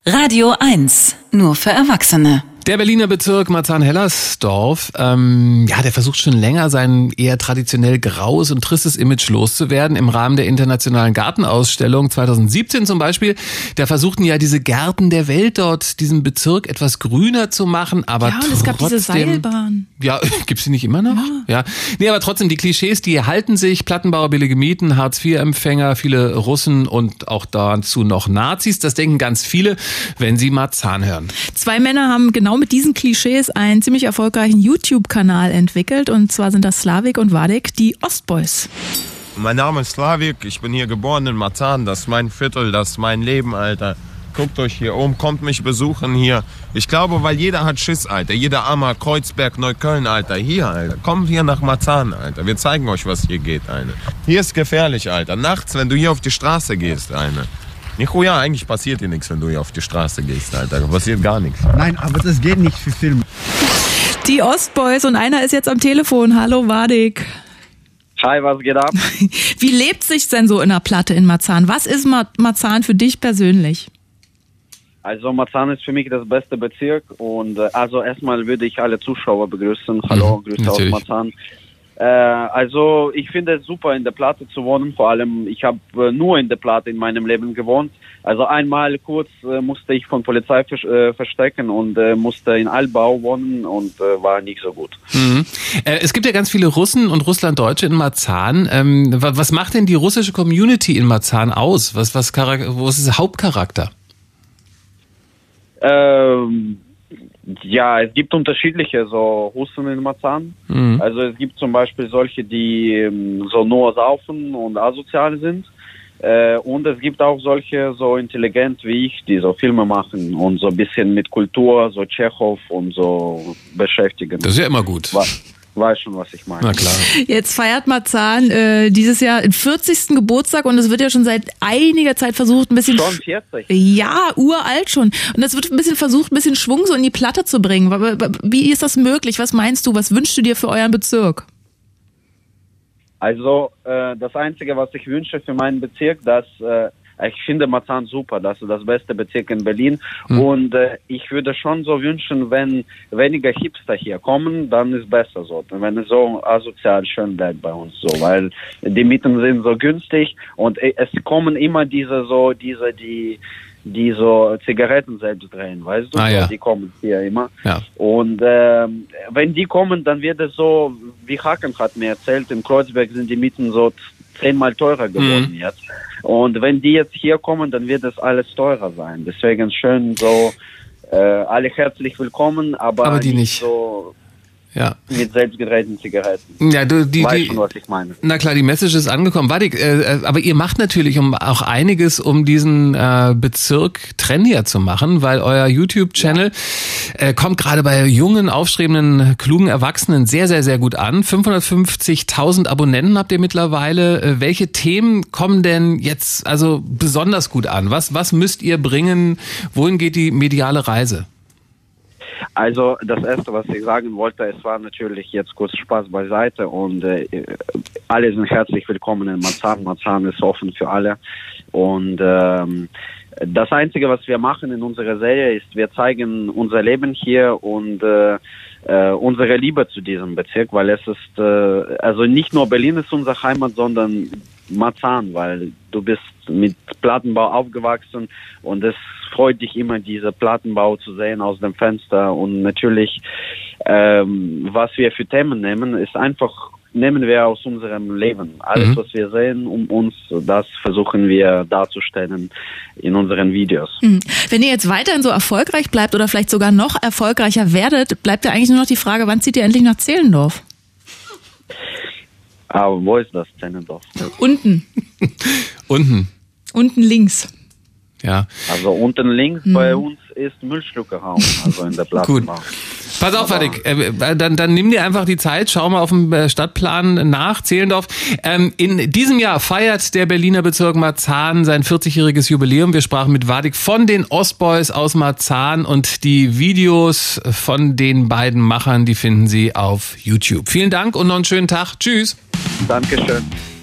Radio 1, nur für Erwachsene. Der Berliner Bezirk Marzahn-Hellersdorf, der versucht schon länger, sein eher traditionell graues und tristes Image loszuwerden. Im Rahmen der Internationalen Gartenausstellung 2017 zum Beispiel, da versuchten ja diese Gärten der Welt dort, diesen Bezirk etwas grüner zu machen, aber ja, und es gab diese Seilbahn. Ja, gibt's die nicht immer noch? Ja. Nee, aber trotzdem, die Klischees, die halten sich. Plattenbauer, billige Mieten, Hartz-IV-Empfänger, viele Russen und auch dazu noch Nazis. Das denken ganz viele, wenn sie Marzahn hören. Zwei Männer haben genau mit diesen Klischees einen ziemlich erfolgreichen YouTube-Kanal entwickelt. Und zwar sind das Slavik und Vadik, die Ostboys. Mein Name ist Slavik, ich bin hier geboren in Marzahn. Das ist mein Viertel, das ist mein Leben, Alter. Guckt euch hier um, kommt mich besuchen hier. Ich glaube, weil jeder hat Schiss, Alter. Jeder Armer, Kreuzberg, Neukölln, Alter. Hier, Alter. Kommt hier nach Marzahn, Alter. Wir zeigen euch, was hier geht, Alter. Hier ist gefährlich, Alter. Nachts, wenn du hier auf die Straße gehst, Alter. Ja, eigentlich passiert dir nichts, wenn du hier auf die Straße gehst, Alter. Da passiert gar nichts. Nein, aber das geht nicht für Filme. Die Ostboys und einer ist jetzt am Telefon. Hallo Vadik. Hi, was geht ab? Wie lebt sich's denn so in der Platte in Marzahn? Was ist Marzahn für dich persönlich? Also Marzahn ist für mich das beste Bezirk und also erstmal würde ich alle Zuschauer begrüßen. Hallo, Grüße aus Marzahn. Also ich finde es super, in der Platte zu wohnen. Vor allem, ich habe nur in der Platte in meinem Leben gewohnt. Also einmal kurz musste ich von Polizei verstecken und musste in Altbau wohnen und war nicht so gut. Mhm. Es gibt ja ganz viele Russen und Russlanddeutsche in Marzahn. Was macht denn die russische Community in Marzahn aus? Was ist der Hauptcharakter? Ja, es gibt unterschiedliche so Russen in Marzahn. Mhm. Also es gibt zum Beispiel solche, die so nur saufen und asozial sind. Und es gibt auch solche so intelligent wie ich, die so Filme machen und so ein bisschen mit Kultur, so Tschechow und so beschäftigen. Das ist ja immer gut. Weiß schon, was ich meine. Na klar. Jetzt feiert Marzahn dieses Jahr den 40. Geburtstag und es wird ja schon seit einiger Zeit versucht, ein bisschen... Schon 40? Ja, uralt schon. Und es wird ein bisschen versucht, ein bisschen Schwung so in die Platte zu bringen. Wie ist das möglich? Was meinst du? Was wünschst du dir für euren Bezirk? Also, das Einzige, was ich wünsche für meinen Bezirk, dass... ich finde Marzahn super, das ist das beste Bezirk in Berlin und ich würde schon so wünschen, wenn weniger Hipster hier kommen, dann ist besser so, wenn es so asozial schön bleibt bei uns so, weil die Mieten sind so günstig und es kommen immer die so Zigaretten selbst drehen, weißt du? Ja. Die kommen hier immer. Ja. Und wenn die kommen, dann wird es so, wie Hakan hat mir erzählt, in Kreuzberg sind die Mieten so 10-mal teurer geworden jetzt. Und wenn die jetzt hier kommen, dann wird das alles teurer sein. Deswegen schön so, alle herzlich willkommen, aber die nicht so... Ja. Mit selbstgedrehten Zigaretten. Ja, weißt schon, was ich meine. Na klar, die Message ist angekommen. Vadik, aber ihr macht natürlich auch einiges, um diesen Bezirk trendier zu machen, weil euer YouTube-Channel kommt gerade bei jungen, aufstrebenden, klugen Erwachsenen sehr, sehr, sehr gut an. 550.000 Abonnenten habt ihr mittlerweile. Welche Themen kommen denn jetzt also besonders gut an? Was müsst ihr bringen? Wohin geht die mediale Reise? Also das Erste, was ich sagen wollte, es war natürlich jetzt kurz Spaß beiseite und alle sind herzlich willkommen in Marzahn. Marzahn ist offen für alle und das Einzige, was wir machen in unserer Serie ist, wir zeigen unser Leben hier und unsere Liebe zu diesem Bezirk, weil es ist, also nicht nur Berlin ist unsere Heimat, sondern Marzahn, weil du bist mit Plattenbau aufgewachsen und es freut dich immer, diese Plattenbau zu sehen aus dem Fenster und natürlich, was wir für Themen nehmen, ist einfach, nehmen wir aus unserem Leben. Alles, was wir sehen um uns, das versuchen wir darzustellen in unseren Videos. Wenn ihr jetzt weiterhin so erfolgreich bleibt oder vielleicht sogar noch erfolgreicher werdet, bleibt ja eigentlich nur noch die Frage, wann zieht ihr endlich nach Zehlendorf? Aber wo ist das Zehlendorf? Unten. Unten links. Ja. Also unten links bei uns ist Müllschluckerraum, also in der Plattenbau. Gut. Pass auf, Vadik, dann nimm dir einfach die Zeit, schau mal auf dem Stadtplan nach, Zehlendorf. In diesem Jahr feiert der Berliner Bezirk Marzahn sein 40-jähriges Jubiläum. Wir sprachen mit Vadik von den Ostboys aus Marzahn und die Videos von den beiden Machern, die finden Sie auf YouTube. Vielen Dank und noch einen schönen Tag. Tschüss. Dankeschön.